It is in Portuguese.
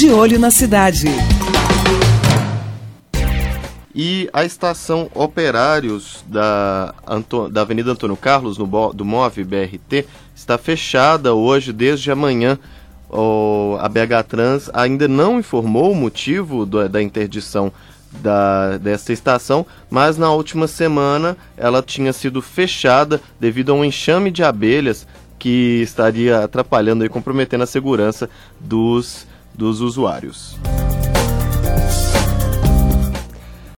De Olho na Cidade. E a estação Operários da Avenida Antônio Carlos, do MOVE BRT, está fechada hoje desde amanhã. A BH Trans ainda não informou o motivo da interdição dessa estação, mas na última semana ela tinha sido fechada devido a um enxame de abelhas que estaria atrapalhando e comprometendo a segurança dos usuários.